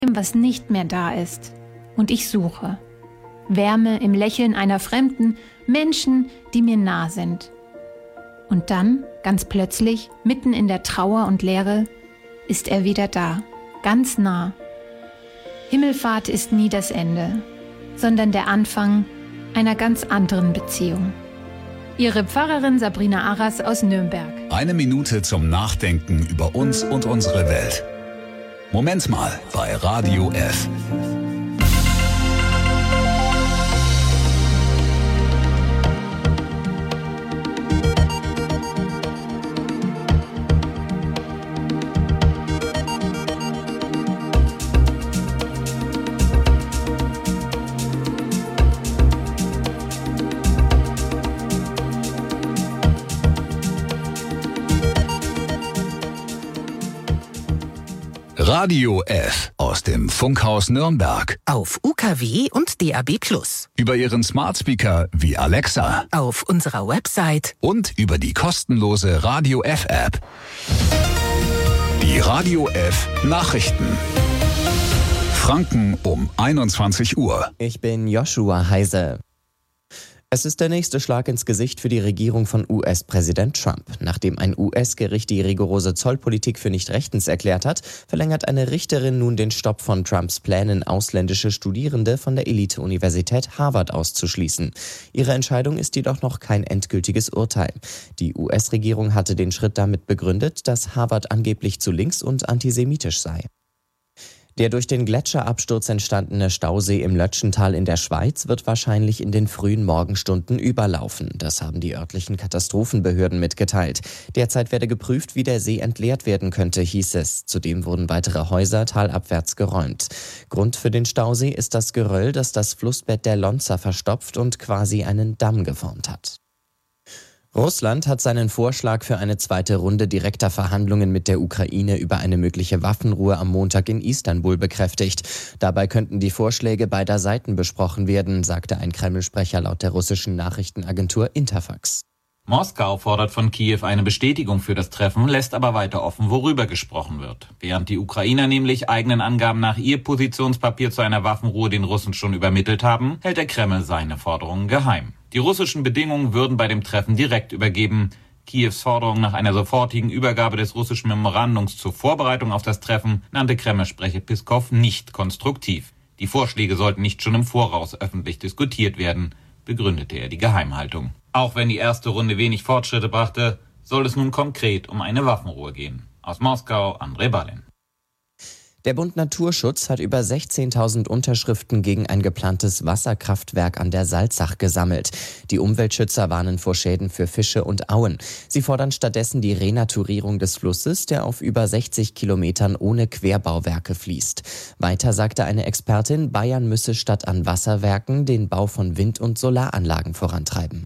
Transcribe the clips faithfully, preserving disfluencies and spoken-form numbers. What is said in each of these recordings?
was nicht mehr da ist. Und ich suche. Wärme im Lächeln einer Fremden, Menschen, die mir nah sind. Und dann, ganz plötzlich, mitten in der Trauer und Leere, ist er wieder da, ganz nah. Himmelfahrt ist nie das Ende, sondern der Anfang einer ganz anderen Beziehung. Ihre Pfarrerin Sabrina Arras aus Nürnberg. Eine Minute zum Nachdenken über uns und unsere Welt. Moment mal bei Radio F. Radio F aus dem Funkhaus Nürnberg. Auf U K W und D A B plus. Über Ihren Smart Speaker wie Alexa. Auf unserer Website. Und über die kostenlose Radio F App. Die Radio F Nachrichten. Franken um einundzwanzig Uhr. Ich bin Joshua Heise. Es ist der nächste Schlag ins Gesicht für die Regierung von U S-Präsident Trump. Nachdem ein U S-Gericht die rigorose Zollpolitik für nicht rechtens erklärt hat, verlängert eine Richterin nun den Stopp von Trumps Plänen, ausländische Studierende von der Elite-Universität Harvard auszuschließen. Ihre Entscheidung ist jedoch noch kein endgültiges Urteil. Die U S-Regierung hatte den Schritt damit begründet, dass Harvard angeblich zu links und antisemitisch sei. Der durch den Gletscherabsturz entstandene Stausee im Lötschental in der Schweiz wird wahrscheinlich in den frühen Morgenstunden überlaufen. Das haben die örtlichen Katastrophenbehörden mitgeteilt. Derzeit werde geprüft, wie der See entleert werden könnte, hieß es. Zudem wurden weitere Häuser talabwärts geräumt. Grund für den Stausee ist das Geröll, das das Flussbett der Lonza verstopft und quasi einen Damm geformt hat. Russland hat seinen Vorschlag für eine zweite Runde direkter Verhandlungen mit der Ukraine über eine mögliche Waffenruhe am Montag in Istanbul bekräftigt. Dabei könnten die Vorschläge beider Seiten besprochen werden, sagte ein Kreml-Sprecher laut der russischen Nachrichtenagentur Interfax. Moskau fordert von Kiew eine Bestätigung für das Treffen, lässt aber weiter offen, worüber gesprochen wird. Während die Ukrainer nämlich eigenen Angaben nach ihr Positionspapier zu einer Waffenruhe den Russen schon übermittelt haben, hält der Kreml seine Forderungen geheim. Die russischen Bedingungen würden bei dem Treffen direkt übergeben. Kiews Forderung nach einer sofortigen Übergabe des russischen Memorandums zur Vorbereitung auf das Treffen nannte Kreml-Sprecher Piskow nicht konstruktiv. Die Vorschläge sollten nicht schon im Voraus öffentlich diskutiert werden, begründete er die Geheimhaltung. Auch wenn die erste Runde wenig Fortschritte brachte, soll es nun konkret um eine Waffenruhe gehen. Aus Moskau, André Ballin. Der Bund Naturschutz hat über sechzehntausend Unterschriften gegen ein geplantes Wasserkraftwerk an der Salzach gesammelt. Die Umweltschützer warnen vor Schäden für Fische und Auen. Sie fordern stattdessen die Renaturierung des Flusses, der auf über sechzig Kilometern ohne Querbauwerke fließt. Weiter sagte eine Expertin, Bayern müsse statt an Wasserwerken den Bau von Wind- und Solaranlagen vorantreiben.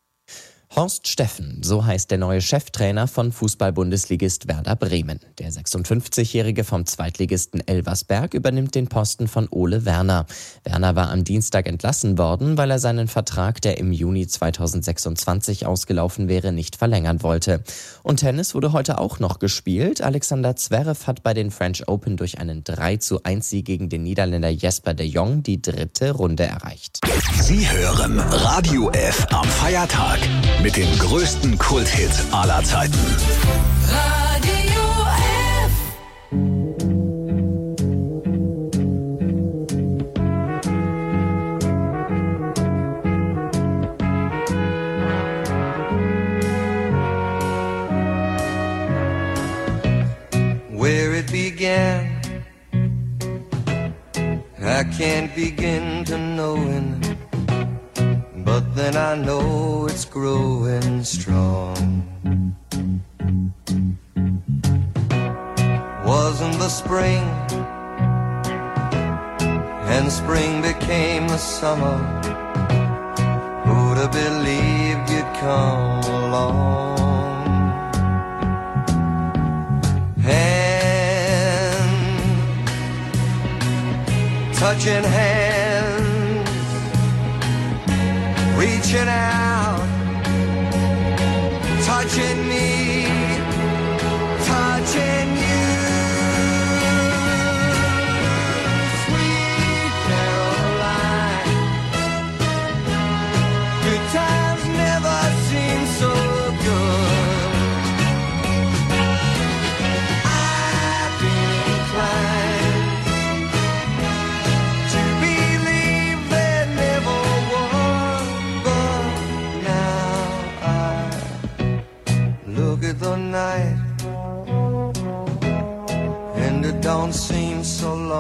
Horst Steffen, so heißt der neue Cheftrainer von Fußball-Bundesligist Werder Bremen. Der sechsundfünfzigjährige vom Zweitligisten Elversberg übernimmt den Posten von Ole Werner. Werner war am Dienstag entlassen worden, weil er seinen Vertrag, der im Juni zweitausendsechsundzwanzig ausgelaufen wäre, nicht verlängern wollte. Und Tennis wurde heute auch noch gespielt. Alexander Zverev hat bei den French Open durch einen drei zu eins Sieg gegen den Niederländer Jesper de Jong die dritte Runde erreicht. Sie hören Radio F am Feiertag. Mit den größten Kulthits aller Zeiten. Radio F. Where it began, I can't begin to knowing. But then I know it's growing strong. Wasn't the spring, and spring became the summer. Who'd have believed you'd come along? Hand, touching hands, reaching out, touching me, touching you.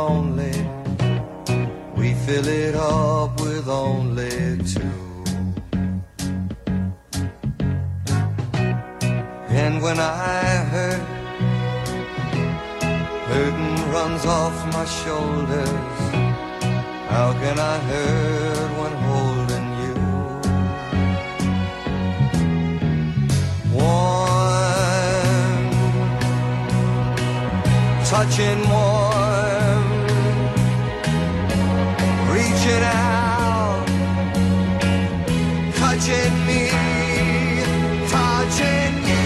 lonely, we fill it up with only two. And when I hurt, burden runs off my shoulders. How can I hurt when holding you? Warm, touching warm, reaching out, touching me, touching you.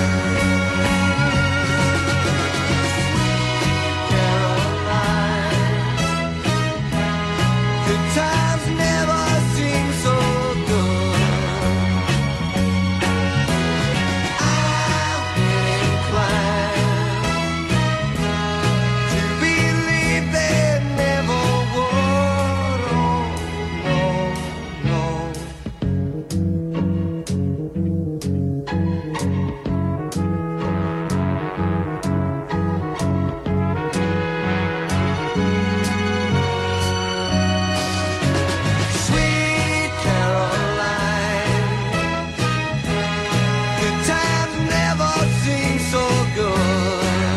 Times never seem so good. I've been inclined to believe they never would. Oh, no, Sweet Caroline, good times never seem so good.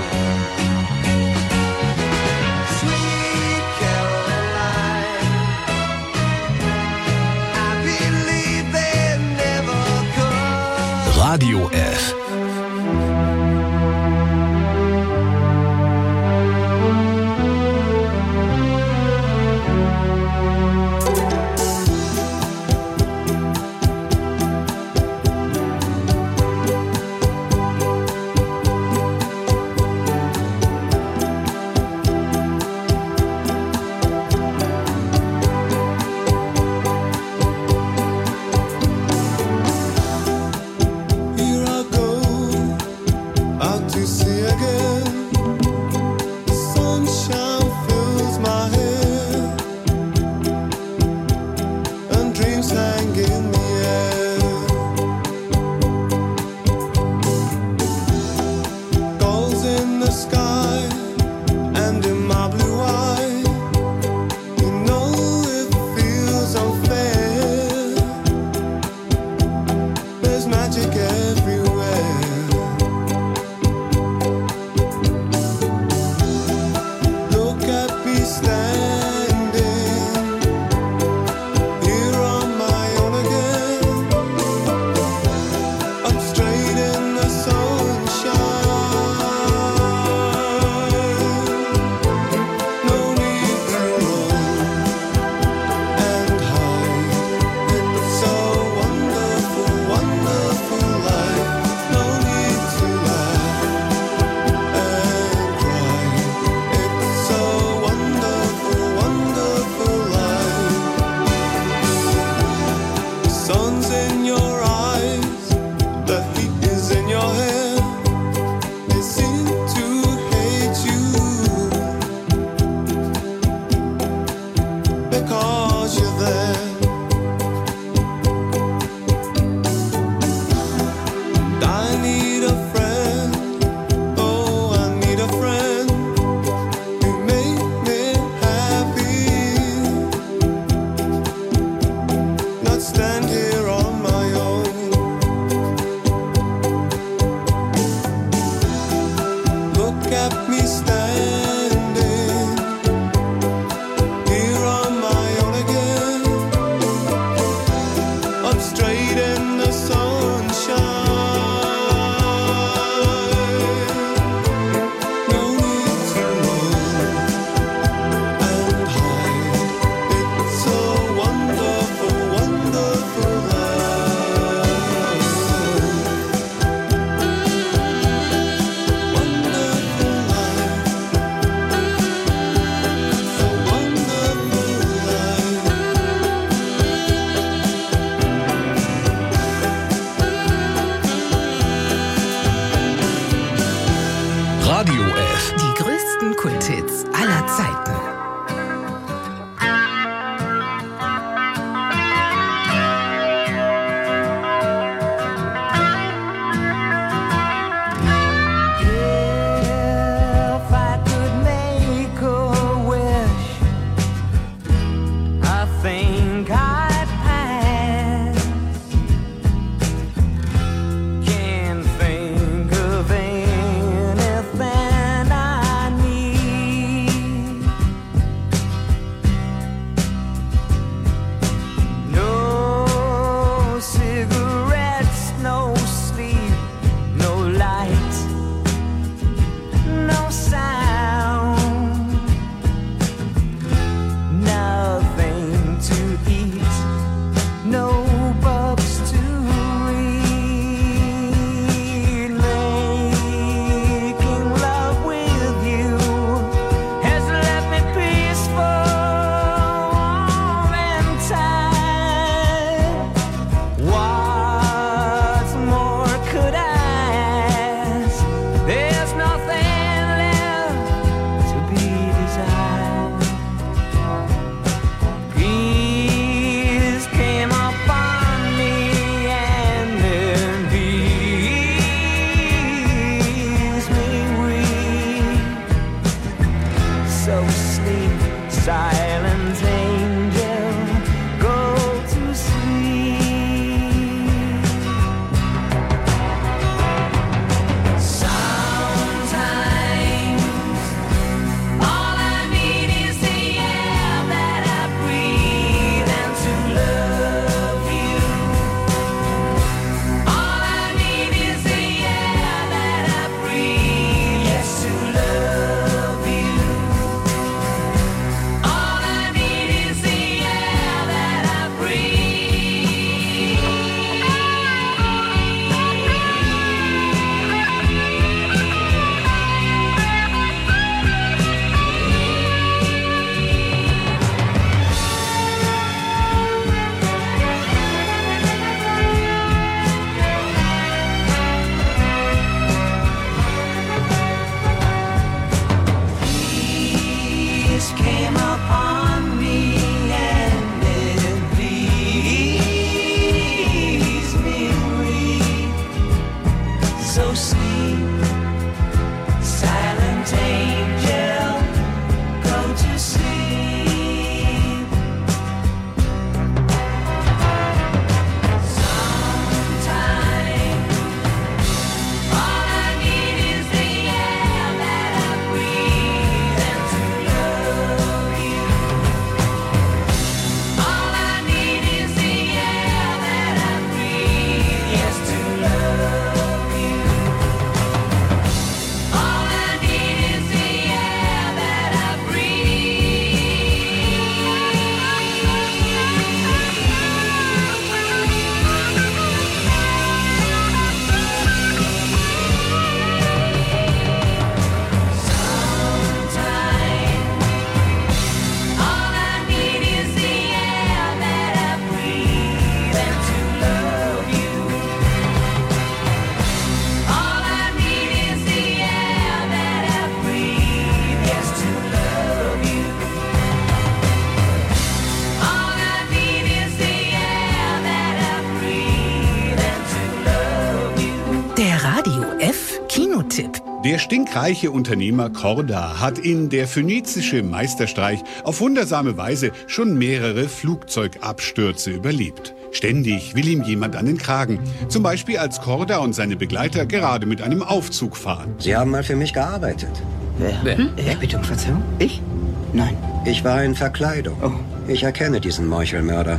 Sweet Caroline, I believe they never could. Radio F. Here I go Der stinkreiche Unternehmer Korda hat in Der phönizische Meisterstreich auf wundersame Weise schon mehrere Flugzeugabstürze überlebt. Ständig will ihm jemand an den Kragen. Zum Beispiel als Korda und seine Begleiter gerade mit einem Aufzug fahren. Sie haben mal für mich gearbeitet. Wer? Hm? Ich bitte um Verzeihung? Ich? Nein. Ich war in Verkleidung. Oh. Ich erkenne diesen Meuchelmörder.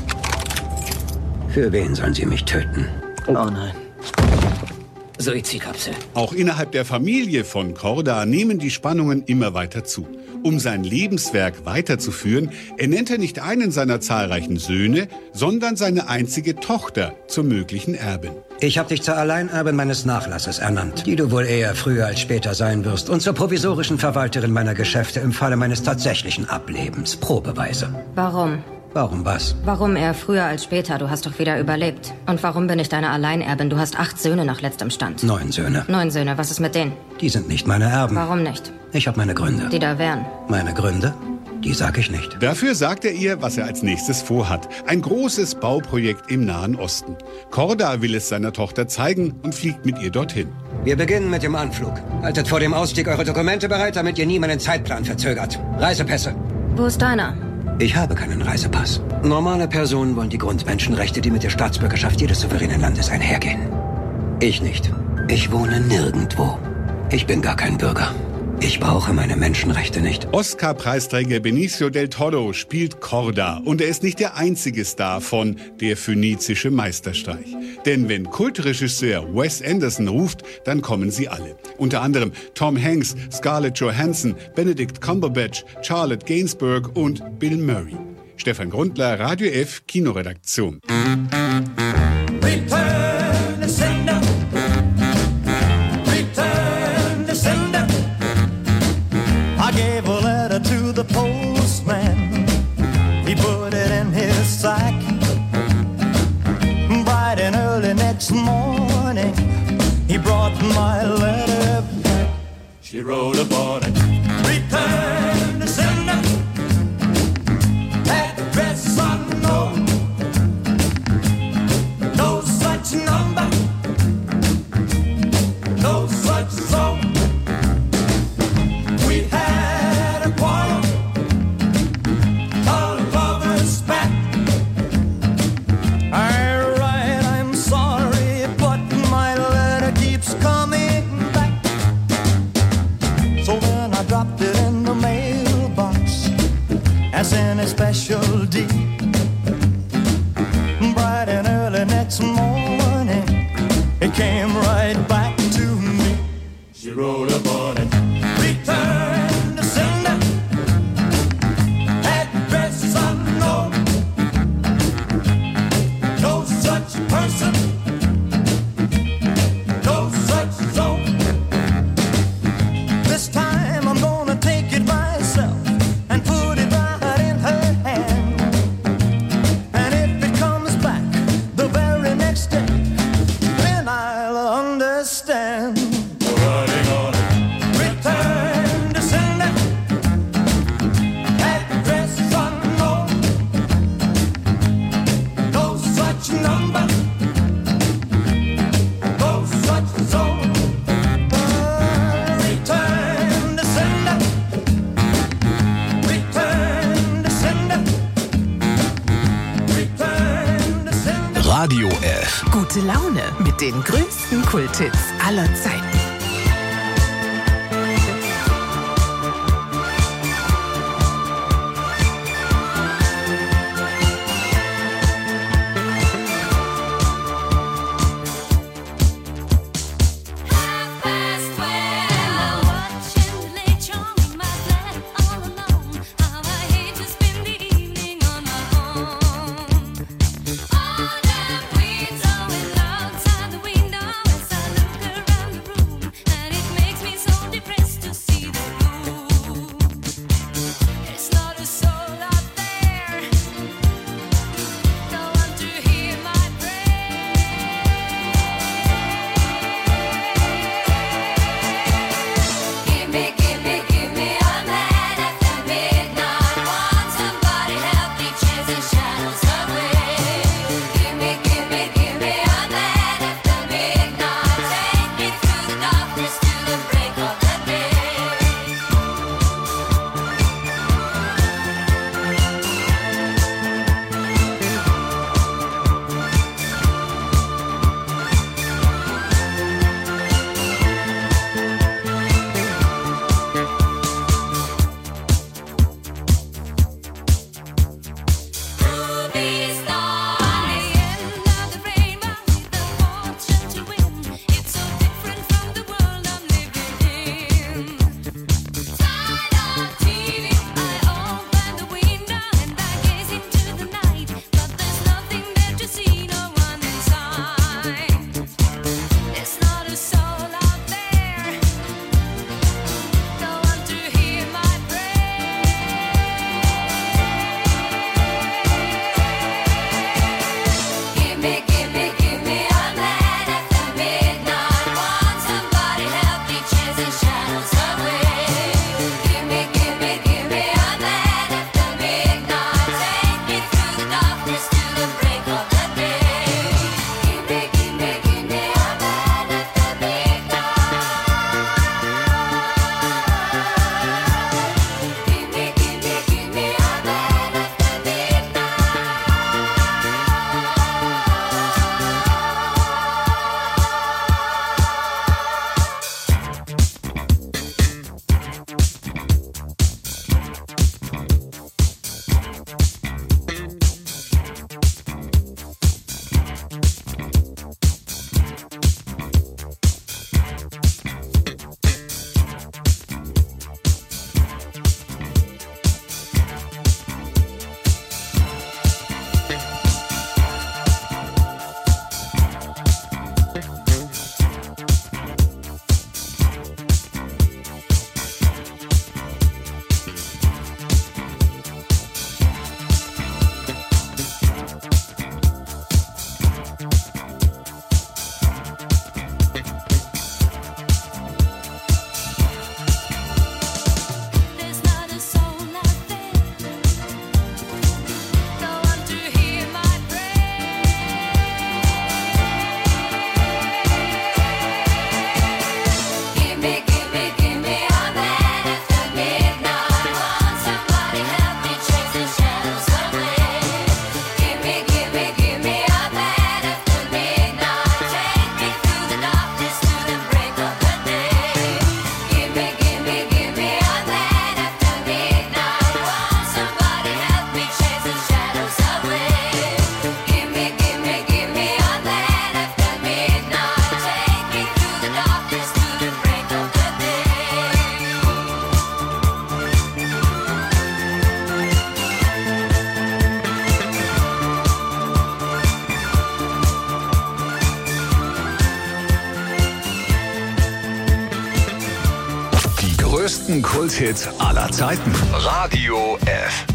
Für wen sollen Sie mich töten? Oh nein. Suizidkapsel. Auch innerhalb der Familie von Korda nehmen die Spannungen immer weiter zu. Um sein Lebenswerk weiterzuführen, ernennt er nicht einen seiner zahlreichen Söhne, sondern seine einzige Tochter zur möglichen Erbin. Ich habe dich zur Alleinerbin meines Nachlasses ernannt, die du wohl eher früher als später sein wirst, und zur provisorischen Verwalterin meiner Geschäfte im Falle meines tatsächlichen Ablebens. Probeweise. Warum? Warum was? Warum eher früher als später? Du hast doch wieder überlebt. Und warum bin ich deine Alleinerbin? Du hast acht Söhne nach letztem Stand. Neun Söhne. Neun Söhne. Was ist mit denen? Die sind nicht meine Erben. Warum nicht? Ich habe meine Gründe. Die da wären. Meine Gründe? Die sag ich nicht. Dafür sagt er ihr, was er als nächstes vorhat. Ein großes Bauprojekt im Nahen Osten. Korda will es seiner Tochter zeigen und fliegt mit ihr dorthin. Wir beginnen mit dem Anflug. Haltet vor dem Ausstieg eure Dokumente bereit, damit ihr nie meinen Zeitplan verzögert. Reisepässe. Wo ist deiner? Ich habe keinen Reisepass. Normale Personen wollen die Grundmenschenrechte, die mit der Staatsbürgerschaft jedes souveränen Landes einhergehen. Ich nicht. Ich wohne nirgendwo. Ich bin gar kein Bürger. Ich brauche meine Menschenrechte nicht. Oscar-Preisträger Benicio del Toro spielt Korda und er ist nicht der einzige Star von Der phönizische Meisterstreich. Denn wenn Kultregisseur Wes Anderson ruft, dann kommen sie alle. Unter anderem Tom Hanks, Scarlett Johansson, Benedict Cumberbatch, Charlotte Gainsbourg und Bill Murray. Stefan Grundler, Radio F, Kinoredaktion. Return to sender. Return to sender. I gave a letter to the postman. He put it in his sack. Bright and early next morning, he brought my letter back. She wrote upon it, return to sender. Address unknown. No such number. No such zone. We had a quarrel, a lover's spat. I write, I'm sorry, but my letter keeps coming back. So then I dropped it in the mailbox as in a special deed. Bright and early next morning, it came right back to me. She wrote upon it, return to sender. Address unknown. No such person. No such zone. This time I'm gonna take it myself and put it right in her hand. And if it comes back the very next day, then I'll understand. Writing on it, return to sender. Address unknown. No such number. No such zone. Return to sender. Return to sender. Return to sender. Radio F. Gute Laune mit den größten Kulthits aller Zeiten. All the winds blowing outside the window as I look around the room. größten Kulthits aller Zeiten. Radio F.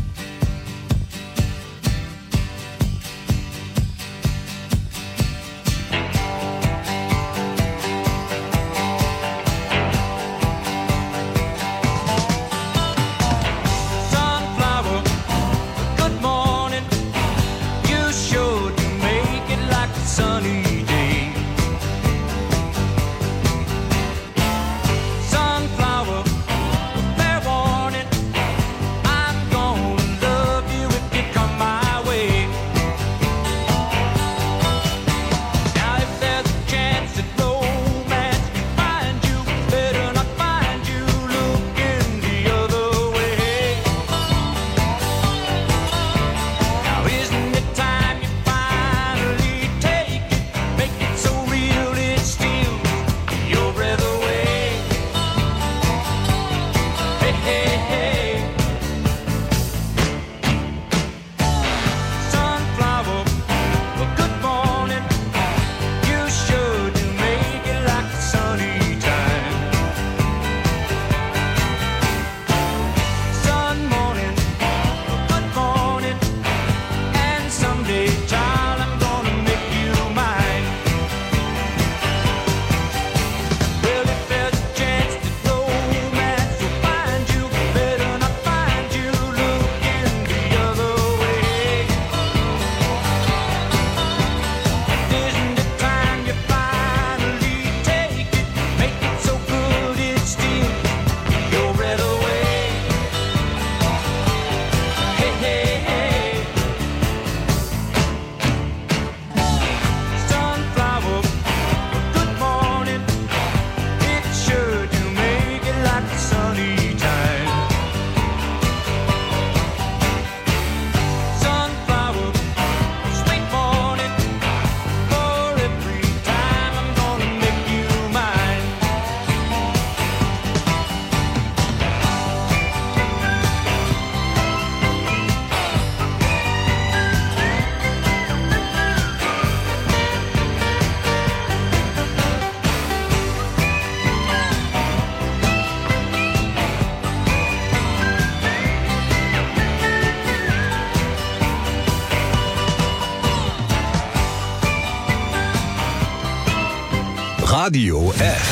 Radio F.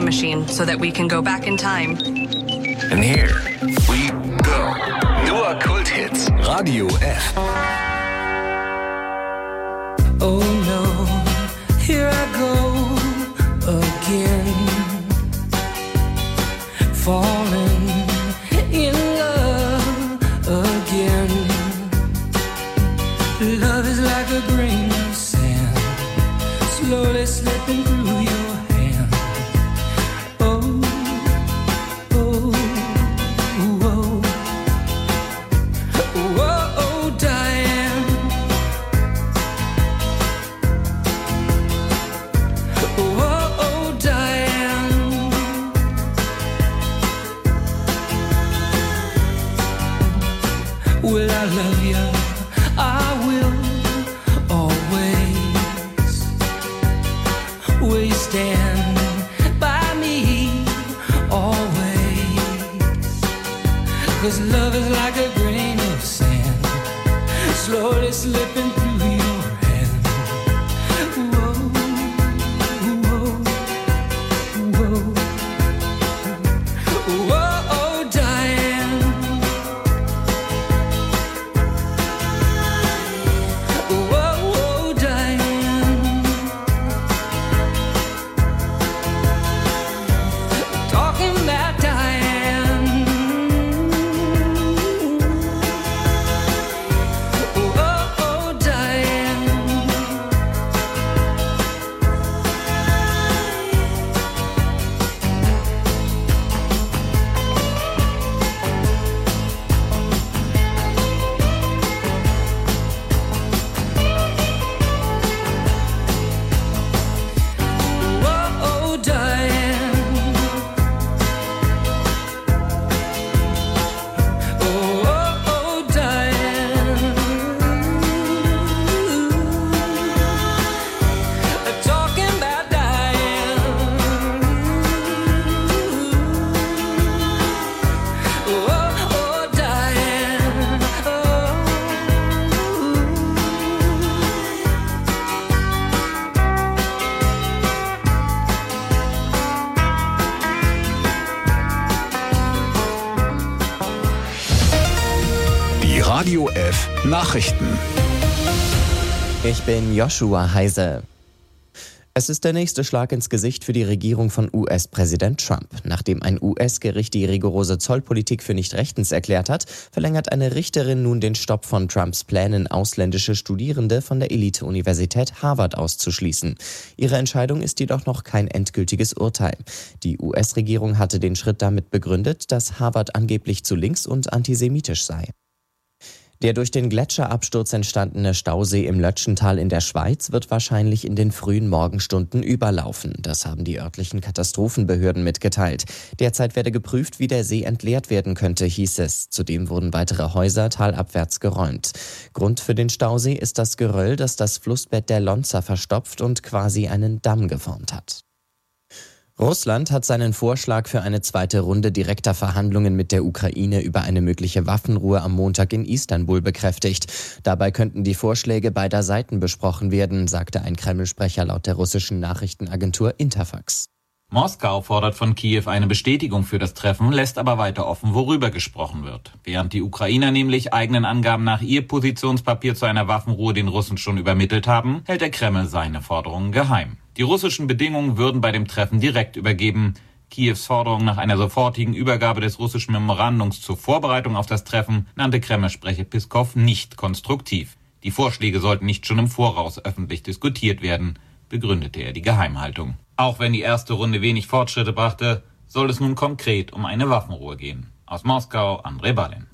machine so that we can go back in time. And here we go. Nur Kulthits. Radio F. Oh no, here I go again, falling in love again. Love is like a grain of sand, slowly slipping through your hand. Oh, oh, oh, oh, oh, Diane. Oh, oh, Diane. Will I love you? I will always. Will you stand by me always? 'Cause love is like a grain of sand, slowly slipping through your hand. Whoa, whoa, whoa. Whoa, oh, Diane. Whoa, oh, Diane. Talking about Diane. Whoa, oh, Diane. Whoa, oh, Diane. Oh, oh, Diane. Talking about Diane. Oh, oh, Diane. Oh. Die Radio F Nachrichten. Ich bin Joshua Heise. Es ist der nächste Schlag ins Gesicht für die Regierung von U S-Präsident Trump. Nachdem ein U S-Gericht die rigorose Zollpolitik für nicht rechtens erklärt hat, verlängert eine Richterin nun den Stopp von Trumps Plänen, ausländische Studierende von der Elite-Universität Harvard auszuschließen. Ihre Entscheidung ist jedoch noch kein endgültiges Urteil. Die U S-Regierung hatte den Schritt damit begründet, dass Harvard angeblich zu links und antisemitisch sei. Der durch den Gletscherabsturz entstandene Stausee im Lötschental in der Schweiz wird wahrscheinlich in den frühen Morgenstunden überlaufen. Das haben die örtlichen Katastrophenbehörden mitgeteilt. Derzeit werde geprüft, wie der See entleert werden könnte, hieß es. Zudem wurden weitere Häuser talabwärts geräumt. Grund für den Stausee ist das Geröll, das das Flussbett der Lonza verstopft und quasi einen Damm geformt hat. Russland hat seinen Vorschlag für eine zweite Runde direkter Verhandlungen mit der Ukraine über eine mögliche Waffenruhe am Montag in Istanbul bekräftigt. Dabei könnten die Vorschläge beider Seiten besprochen werden, sagte ein Kreml-Sprecher laut der russischen Nachrichtenagentur Interfax. Moskau fordert von Kiew eine Bestätigung für das Treffen, lässt aber weiter offen, worüber gesprochen wird. Während die Ukrainer nämlich eigenen Angaben nach ihr Positionspapier zu einer Waffenruhe den Russen schon übermittelt haben, hält der Kreml seine Forderungen geheim. Die russischen Bedingungen würden bei dem Treffen direkt übergeben. Kiews Forderung nach einer sofortigen Übergabe des russischen Memorandums zur Vorbereitung auf das Treffen nannte Kreml-Sprecher Piskow nicht konstruktiv. Die Vorschläge sollten nicht schon im Voraus öffentlich diskutiert werden, begründete er die Geheimhaltung. Auch wenn die erste Runde wenig Fortschritte brachte, soll es nun konkret um eine Waffenruhe gehen. Aus Moskau, André Balin.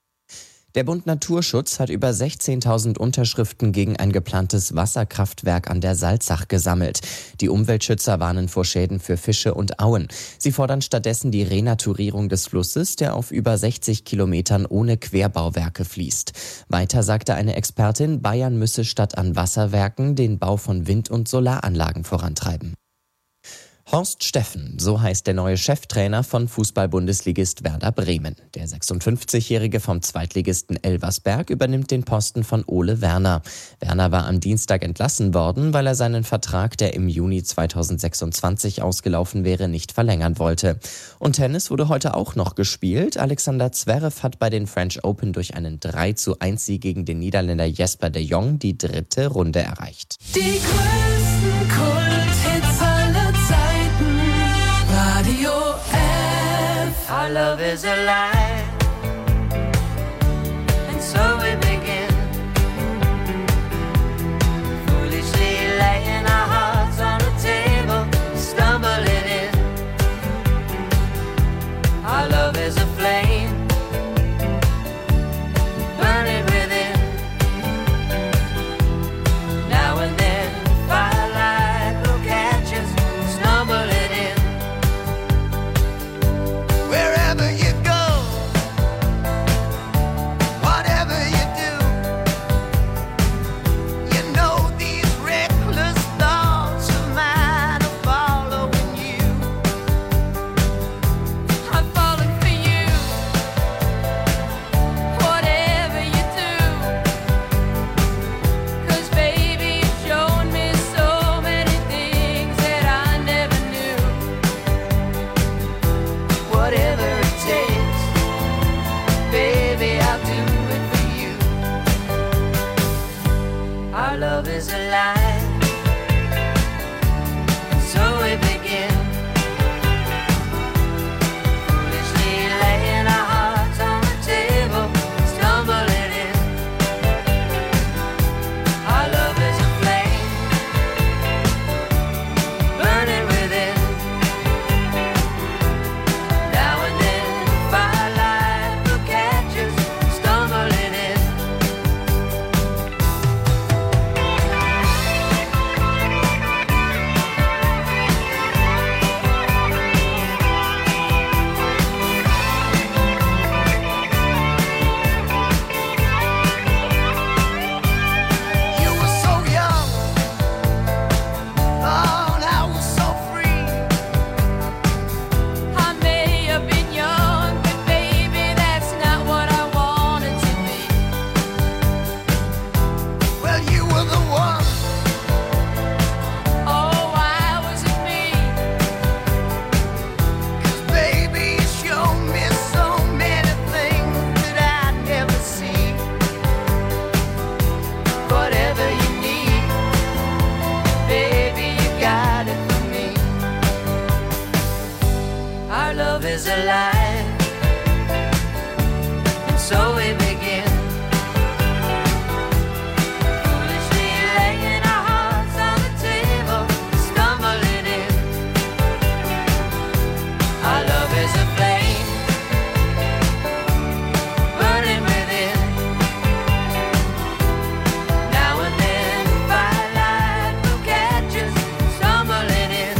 Der Bund Naturschutz hat über sechzehntausend Unterschriften gegen ein geplantes Wasserkraftwerk an der Salzach gesammelt. Die Umweltschützer warnen vor Schäden für Fische und Auen. Sie fordern stattdessen die Renaturierung des Flusses, der auf über sechzig Kilometern ohne Querbauwerke fließt. Weiter sagte eine Expertin, Bayern müsse statt an Wasserwerken den Bau von Wind- und Solaranlagen vorantreiben. Horst Steffen, so heißt der neue Cheftrainer von Fußball-Bundesligist Werder Bremen. Der sechsundfünfzigjährige vom Zweitligisten Elversberg übernimmt den Posten von Ole Werner. Werner war am Dienstag entlassen worden, weil er seinen Vertrag, der im Juni zweitausendsechsundzwanzig ausgelaufen wäre, nicht verlängern wollte. Und Tennis wurde heute auch noch gespielt. Alexander Zverev hat bei den French Open durch einen drei zu eins Sieg gegen den Niederländer Jesper de Jong die dritte Runde erreicht. Die größten Kulthits aller Zeiten. Radio F. Our love is alive, and so we begin. Foolishly laying our hearts on the table, stumbling in. Our love is a flame, burning within. Now and then, firelight will catch us, stumbling in. Wherever you go, whatever you do, you know these reckless thoughts of mine are following you. I'm falling for you, whatever you do. 'Cause baby, you've shown me so many things that I never knew. Whatever it takes, baby, I'll do it for you. Our love is alive, so we begin. Foolishly laying our hearts on the table, stumbling in. Our love is a flame, burning within. Now and then, firelight will catch us, stumbling in. You were so young, oh, and I was so free. I may have been young, but baby, that's not what I wanted to be. Well, you were the one. Oh, why was it me? 'Cause baby, you showed me so many things that I'd never see. Whatever you need, baby, you got it for me. Our love is alive, and so we begin. Foolishly laying our hearts on the table, stumbling in. Our love is a flame, burning within. Now and then, firelight will catch us, stumbling in.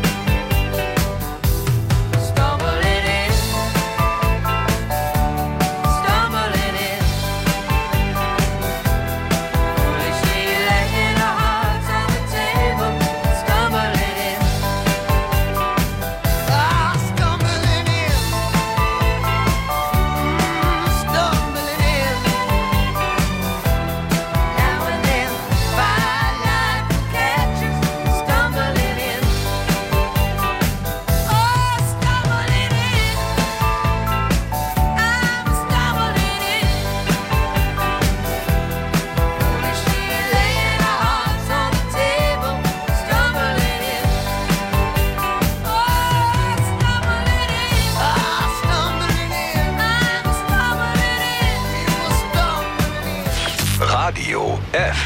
Stumbling in. Stumbling in. Foolishly laying our hearts on the table, stumbling in. Ah, stumbling in. Mm, stumbling in. Now and then, firelight will catch us, stumbling in. Oh, stumbling in. I'm stumbling in. Foolishly laying our hearts on the table, stumbling in. Oh, stumbling in. Ah, stumbling in. I'm stumbling in. You were stumbling in. Radio F.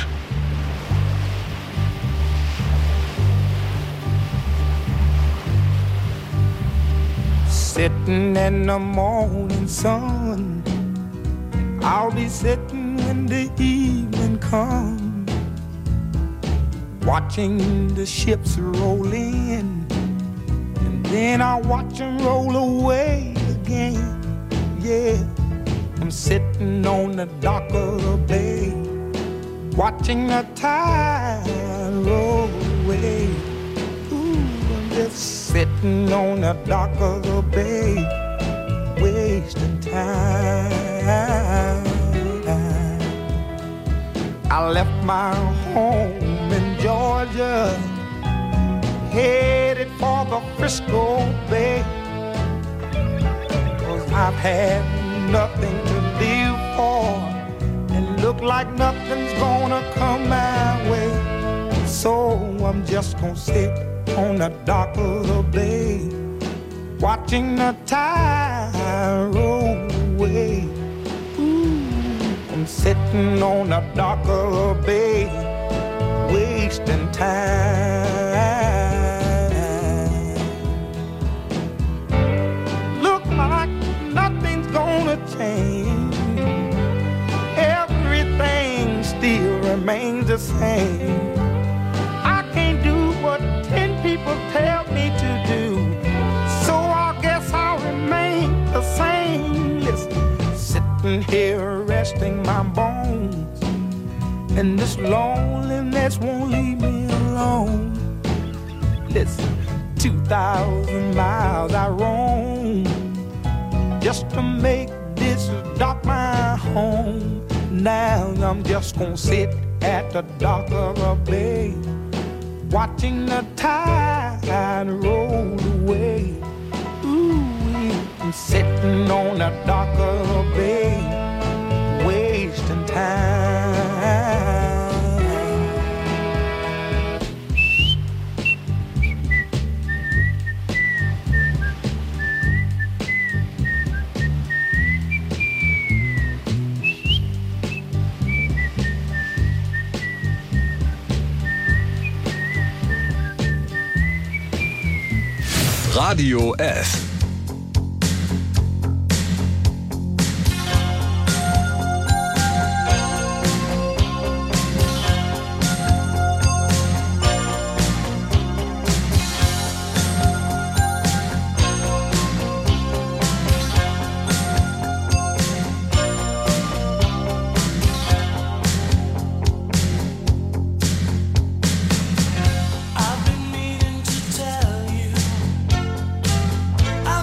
Sitting in the morning sun, I'll be sitting when the evening comes, watching the ships roll in, and then I'll watch them roll away again. Yeah, I'm sitting on the dock of the bay, watching the tide roll away. Ooh, and just sitting on the dock of the bay, wasting time. I left my home in Georgia, headed for the Frisco Bay, 'cause I've had nothing to live for, and look like nothing's gonna come my way. So I'm just gonna sit on the dock of the bay, watching the tide roll away. Ooh, I'm sitting on the dock of the bay, wasting time. Look like nothing's gonna change, everything still remains the same. I can't do what ten people tell me to do, so I guess I'll remain the same. Listen, sitting here resting my bones, and this loneliness won't leave me alone. Listen, two thousand miles I roam just to make this dock my home. Now I'm just gonna sit at the dock of a bay, watching the tide roll away. Ooh, I'm sitting on the dock of a bay, wasting time. Radio F. I've been meaning to tell you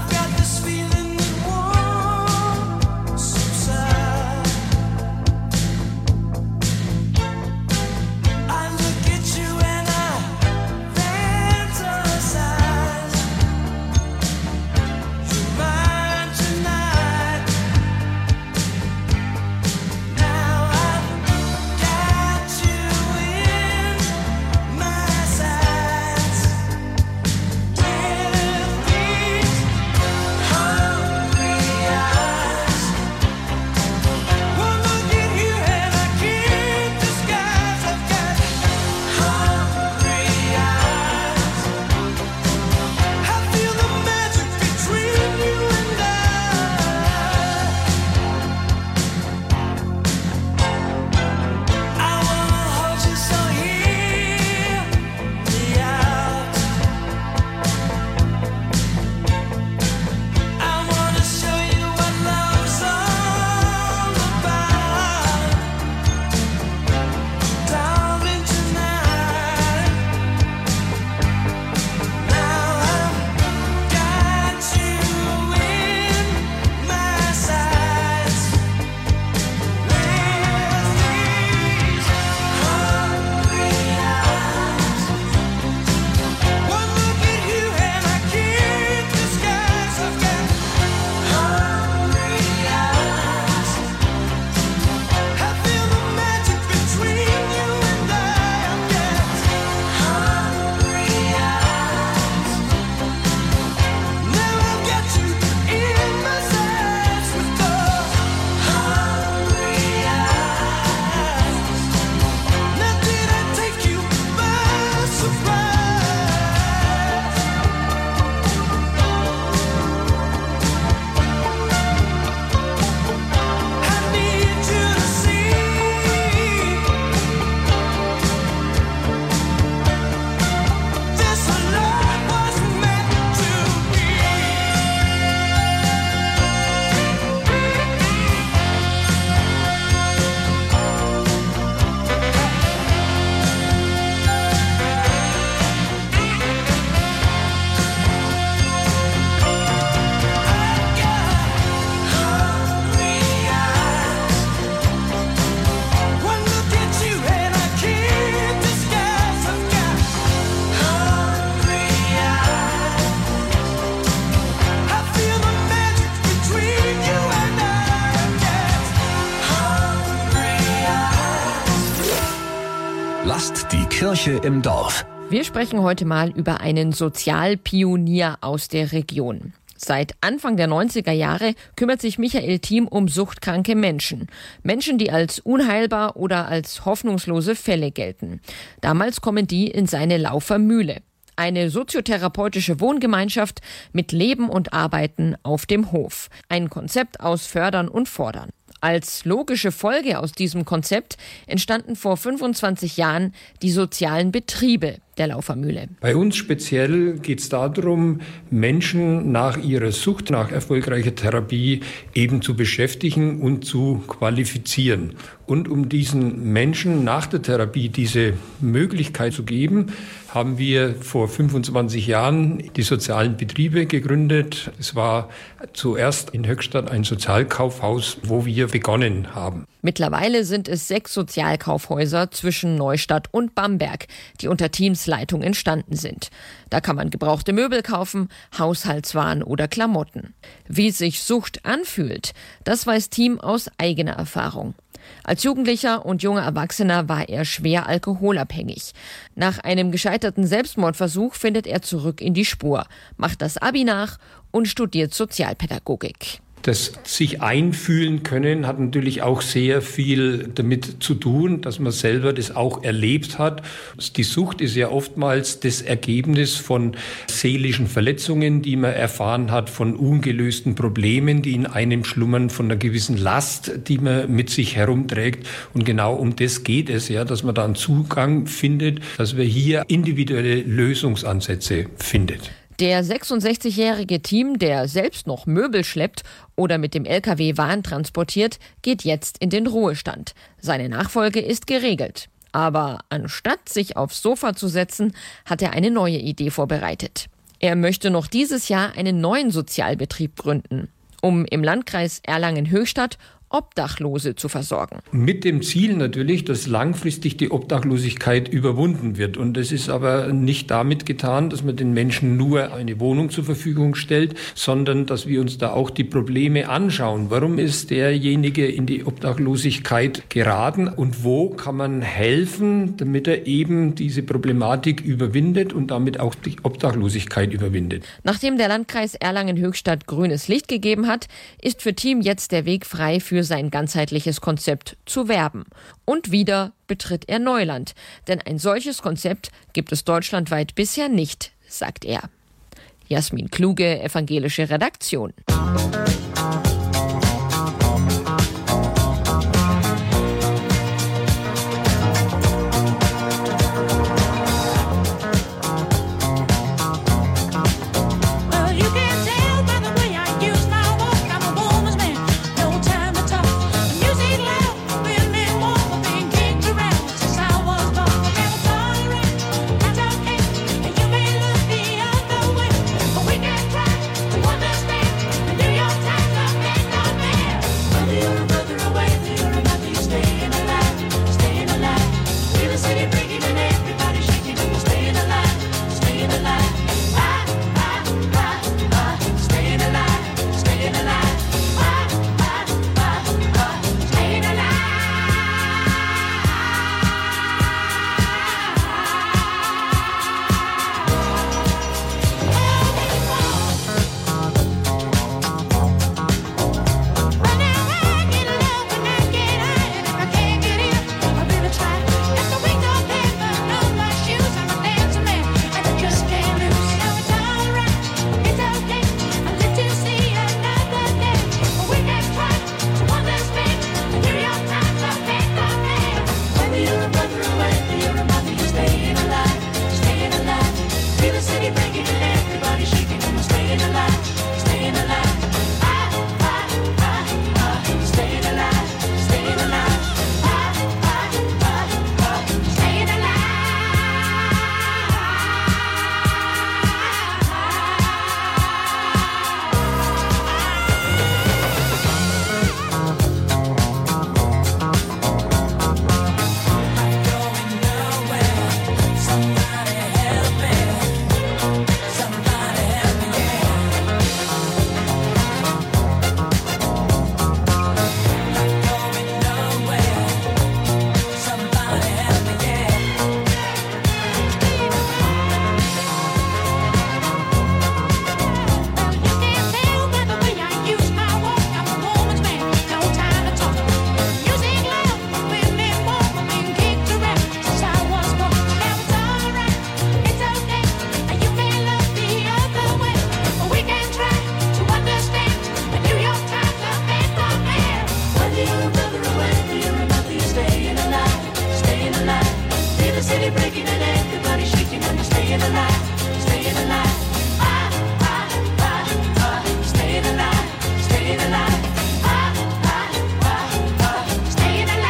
Lasst die Kirche im Dorf. Wir sprechen heute mal über einen Sozialpionier aus der Region. Seit Anfang der neunziger Jahre kümmert sich Michael Thiem um suchtkranke Menschen. Menschen, die als unheilbar oder als hoffnungslose Fälle gelten. Damals kommen die in seine Laufer Mühle. Eine soziotherapeutische Wohngemeinschaft mit Leben und Arbeiten auf dem Hof. Ein Konzept aus Fördern und Fordern. Als logische Folge aus diesem Konzept entstanden vor fünfundzwanzig Jahren die sozialen Betriebe der Laufermühle. Bei uns speziell geht es darum, Menschen nach ihrer Sucht, nach erfolgreicher Therapie eben zu beschäftigen und zu qualifizieren. Und um diesen Menschen nach der Therapie diese Möglichkeit zu geben, haben wir vor fünfundzwanzig Jahren die sozialen Betriebe gegründet. Es war zuerst in Höchstadt ein Sozialkaufhaus, wo wir begonnen haben. Mittlerweile sind es sechs Sozialkaufhäuser zwischen Neustadt und Bamberg, die unter Thiems Leitung entstanden sind. Da kann man gebrauchte Möbel kaufen, Haushaltswaren oder Klamotten. Wie sich Sucht anfühlt, das weiß Thiem aus eigener Erfahrung. Als Jugendlicher und junger Erwachsener war er schwer alkoholabhängig. Nach einem gescheiterten Selbstmordversuch findet er zurück in die Spur, macht das Abi nach und studiert Sozialpädagogik. Das sich einfühlen können hat natürlich auch sehr viel damit zu tun, dass man selber das auch erlebt hat. Die Sucht ist ja oftmals das Ergebnis von seelischen Verletzungen, die man erfahren hat, von ungelösten Problemen, die in einem schlummern, von einer gewissen Last, die man mit sich herumträgt. Und genau um das geht es ja, dass man da einen Zugang findet, dass man hier individuelle Lösungsansätze findet. Der sechsundsechzigjährige Thiem, der selbst noch Möbel schleppt oder mit dem L K W Waren transportiert, geht jetzt in den Ruhestand. Seine Nachfolge ist geregelt. Aber anstatt sich aufs Sofa zu setzen, hat er eine neue Idee vorbereitet. Er möchte noch dieses Jahr einen neuen Sozialbetrieb gründen, um im Landkreis Erlangen-Höchstadt Obdachlose zu versorgen. Mit dem Ziel natürlich, dass langfristig die Obdachlosigkeit überwunden wird. Und es ist aber nicht damit getan, dass man den Menschen nur eine Wohnung zur Verfügung stellt, sondern dass wir uns da auch die Probleme anschauen. Warum ist derjenige in die Obdachlosigkeit geraten und wo kann man helfen, damit er eben diese Problematik überwindet und damit auch die Obdachlosigkeit überwindet. Nachdem der Landkreis Erlangen-Höchstadt grünes Licht gegeben hat, ist für Thiem jetzt der Weg frei für sein ganzheitliches Konzept zu werben. Und wieder betritt er Neuland. Denn ein solches Konzept gibt es deutschlandweit bisher nicht, sagt er. Jasmin Kluge, evangelische Redaktion. city breaking and everybody shaking and you're staying alive, staying alive. Ah, ah, ah, ah, staying alive, staying alive. Ah, ah, ah, ah, staying alive.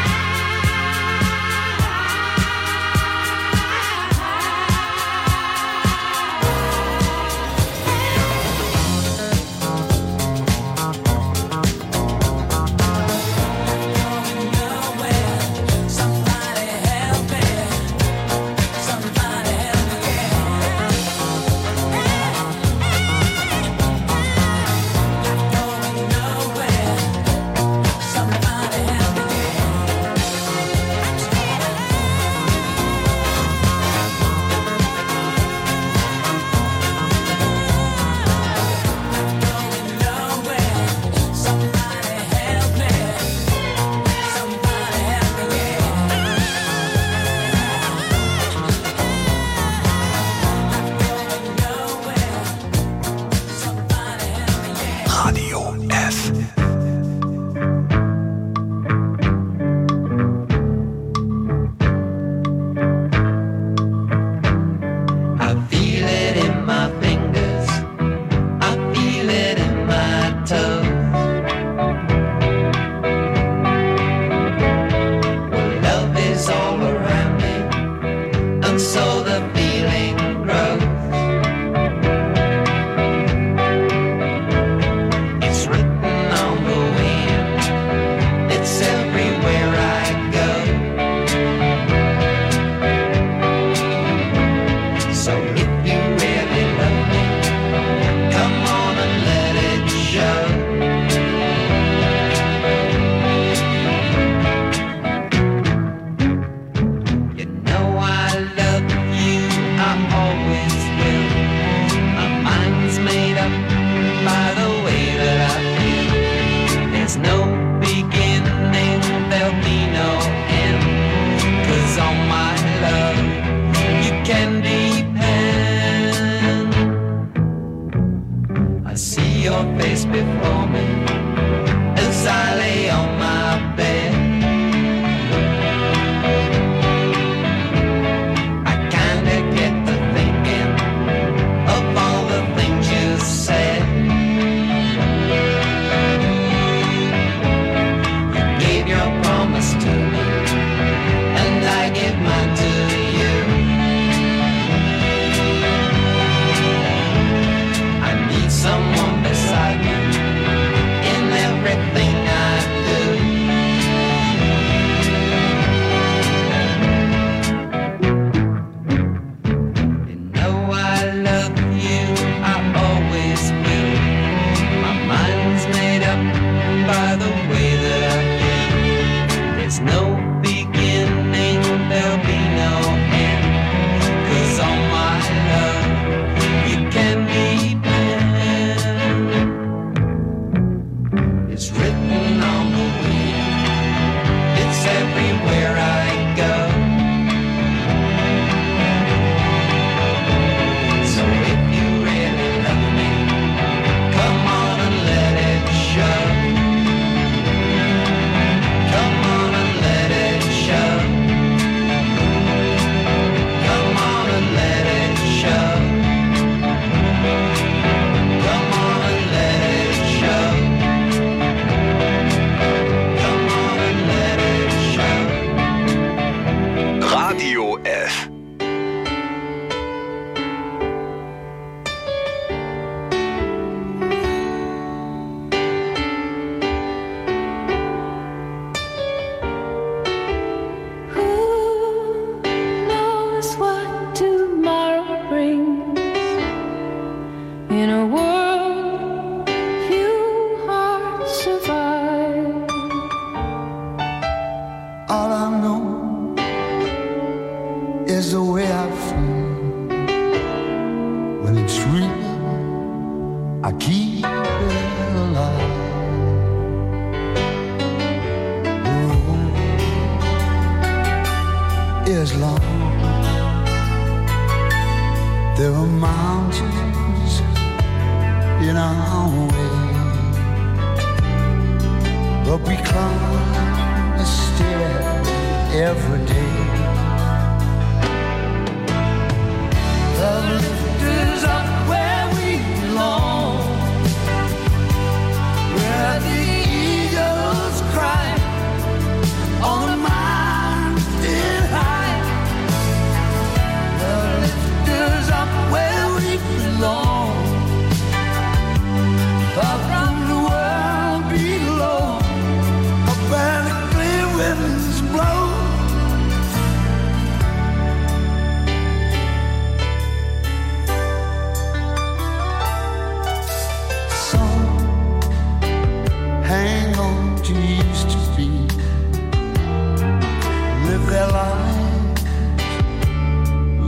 every day.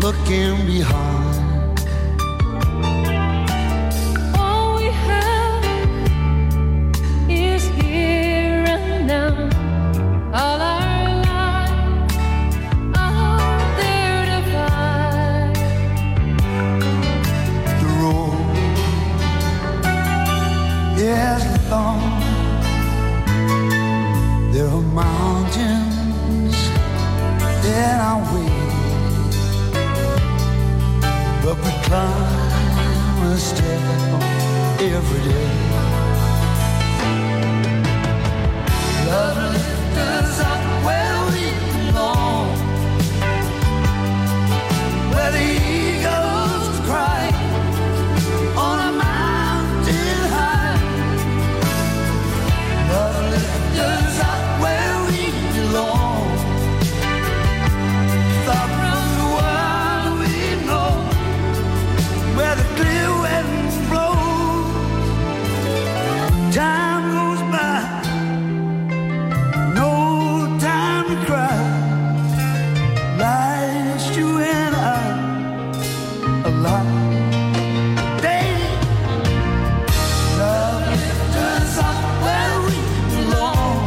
looking behind. All we have is here and now. All our lives are there to find. The road is long. There are mountains in our way, but we climb a step every day. Love lifts us up where we belong, where the eagles cry on a mountain high. Love lifts us up where we belong, far from the world we know, where the clear winds blow. Time goes by, no time to cry. Life's you and I alive. Day, love lifts us up where we belong,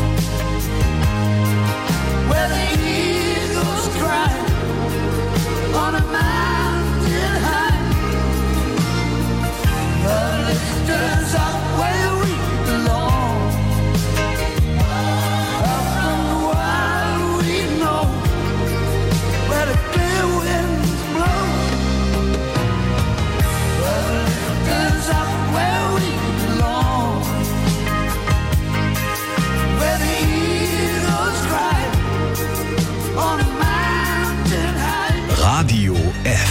where the eagles cry on a mountain high. Love lifts us up where we belong, up from the wild we know, where the clear winds blow. Love lifts us up where we belong, where the eagles cry on a mountain high. Radio F.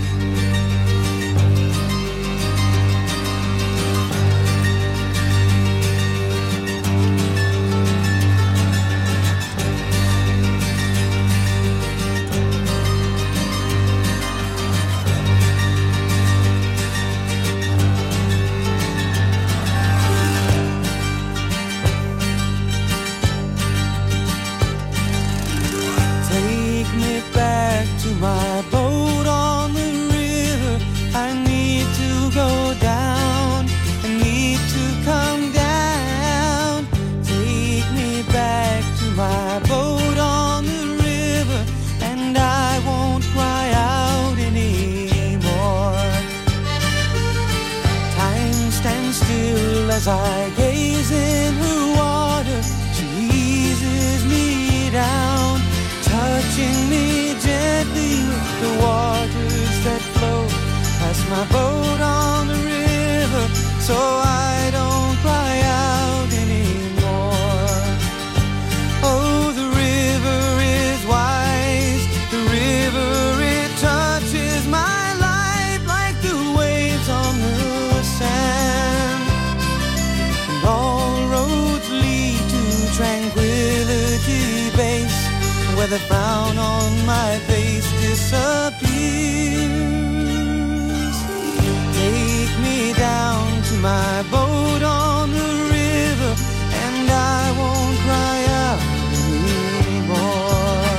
Take me back to my boat on the river. I need to go down. I need to come down. Take me back to my boat on the river, and I won't cry out anymore. Time stands still as I gaze in her water. She eases me down, touching me gently with the waters that flow past my boat on the river, so I don't cry out anymore. Oh, the river is wise, the river, it touches my life like the waves on the sand. And all roads lead to tranquility base, where the frown on my face disappears. Take me down to my boat on the river, and I won't cry out anymore.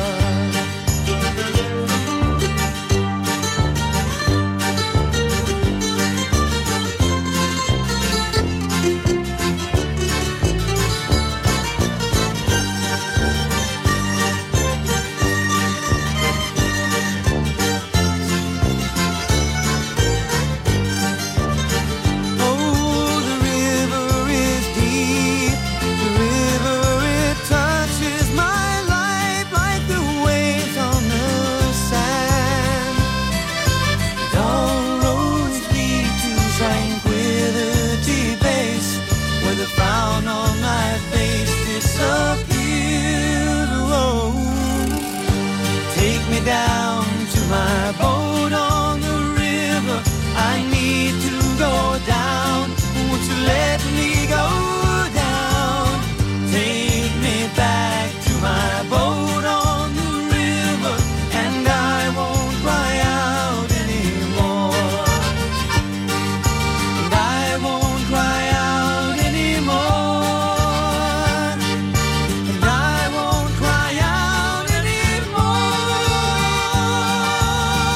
Down to my boat on the river, I need to go down. Won't you let me go down? Take me back to my boat on the river, and I won't cry out anymore. And I won't cry out anymore. And I won't cry out anymore.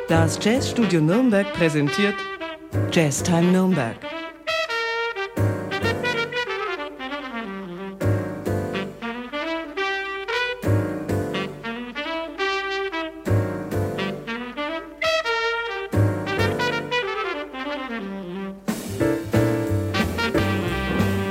Das Jazzstudio Nürnberg präsentiert Jazztime Nürnberg.